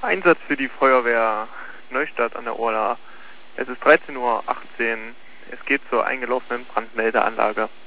Einsatz für die Feuerwehr Neustadt an der Orla. Es ist 13:18 Uhr. Es geht zur eingelaufenen Brandmeldeanlage.